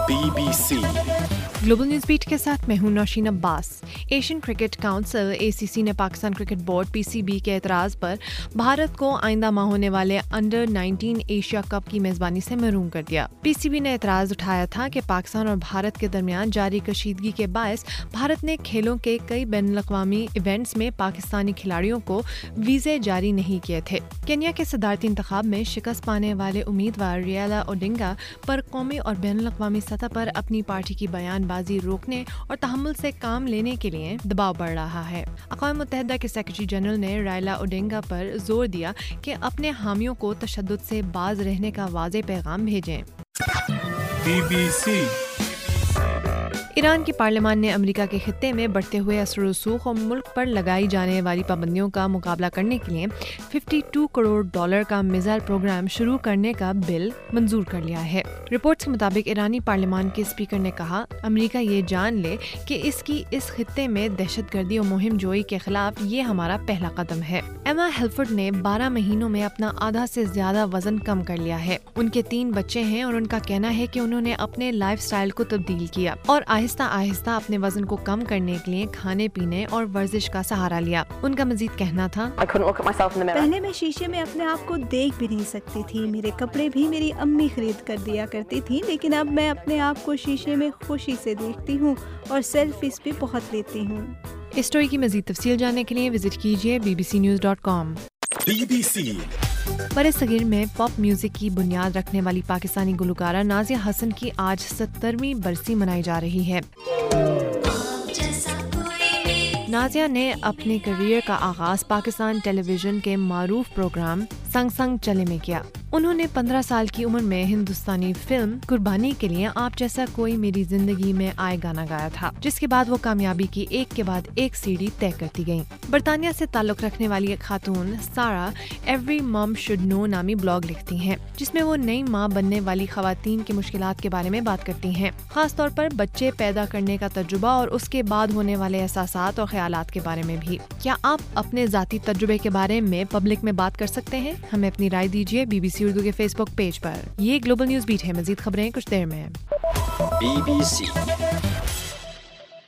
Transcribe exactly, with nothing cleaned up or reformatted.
Be B C global news beat کے ساتھ میں ہوں Nausheen Abbas. Asian cricket council A C C نے Pakistan cricket board P C B کے اعتراض پر بھارت کو آئندہ ماہ ہونے والے انڈر نائنٹین ایشیا کپ کی میزبانی سے محروم کر دیا۔ پی سی بی نے اعتراض اٹھایا تھا کہ پاکستان اور بھارت کے درمیان جاری کشیدگی کے باعث بھارت نے کھیلوں کے کئی بین الاقوامی ایونٹس میں پاکستانی کھلاڑیوں کو ویزے جاری نہیں کیے تھے۔ کینیا کے صدارتی انتخاب میں شکست پانے والے امیدوار ریالا اوڈنگا پر قومی اور بین الاقوامی سطح پر اپنی پارٹی کی بیان بازی روکنے اور تحمل سے کام لینے کے لیے دباؤ بڑھ رہا ہے۔ اقوام متحدہ کے سیکرٹری جنرل نے ریالا اوڈنگا پر زور دیا کہ اپنے حامیوں کو تشدد سے باز رہنے کا واضح پیغام بھیجیں۔ بی بی سی ایران کی پارلیمان نے امریکہ کے خطے میں بڑھتے ہوئے اثر و رسوخ اور ملک پر لگائی جانے والی پابندیوں کا مقابلہ کرنے کے لیے بائیس کروڑ ڈالر کا میزائل پروگرام شروع کرنے کا بل منظور کر لیا ہے۔ رپورٹس کے مطابق ایرانی پارلیمان کے اسپیکر نے کہا، امریکہ یہ جان لے کہ اس کی اس خطے میں دہشت گردی اور مہم جوئی کے خلاف یہ ہمارا پہلا قدم ہے۔ ایما ہیلفرڈ نے بارہ مہینوں میں اپنا آدھا سے زیادہ وزن کم کر لیا ہے۔ ان کے تین بچے ہیں اور ان کا کہنا ہے کہ انہوں نے اپنے لائف سٹائل کو تبدیل کیا اور آہستہ آہستہ اپنے وزن کو کم کرنے کے لیے کھانے پینے اور ورزش کا سہارا لیا۔ ان کا مزید کہنا تھا، پہلے میں شیشے میں اپنے آپ کو دیکھ بھی نہیں سکتی تھی، میرے کپڑے بھی میری امی خرید کر دیا کرتی تھی، لیکن اب میں اپنے آپ کو شیشے میں خوشی سے دیکھتی ہوں اور سیلفیز بھی بہت لیتی ہوں۔ اس سٹوری کی مزید تفصیل جاننے کے لیے وزٹ کیجیے B B C news dot com. B B C برصغیر میں پاپ میوزک کی بنیاد رکھنے والی پاکستانی گلوکارہ نازیہ حسن کی آج سترویں برسی منائی جا رہی ہے۔ نازیہ نے اپنے کیریئر کا آغاز پاکستان ٹیلی ویژن کے معروف پروگرام سنگ سنگ چلے میں کیا۔ انہوں نے پندرہ سال کی عمر میں ہندوستانی فلم قربانی کے لیے آپ جیسا کوئی میری زندگی میں آئے گانا گایا تھا، جس کے بعد وہ کامیابی کی ایک کے بعد ایک سیڑھی طے کرتی گئیں۔ برطانیہ سے تعلق رکھنے والی ایک خاتون سارا ایوری مام شوڈ نو نامی بلاگ لکھتی ہیں، جس میں وہ نئی ماں بننے والی خواتین کی مشکلات کے بارے میں بات کرتی ہیں، خاص طور پر بچے پیدا کرنے کا تجربہ اور اس کے بعد ہونے والے احساسات اور خیالات کے بارے میں بھی۔ کیا آپ اپنے ذاتی تجربے کے بارے میں پبلک میں بات کر سکتے ہیں؟ ہمیں اپنی رائے دیجیے بی بی سی اردو کے فیس بک پیج پر۔ یہ گلوبل نیوز بیٹ ہے، مزید خبریں کچھ دیر میں۔ Be B C